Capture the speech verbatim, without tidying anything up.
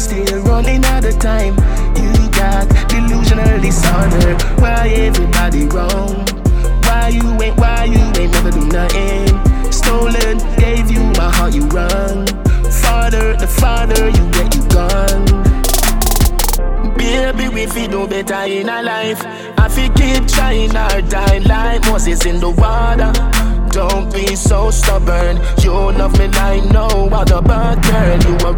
still running out of time. You got delusional disorder. Why everybody wrong? Why you ain't, why you ain't never do nothing? Stolen, gave you my heart, you run. Father, the father, you get you gone. Baby, we feel no better in our life. I feel keep trying our time like Moses in the water. Don't be so stubborn. You love me like no other but girl, you are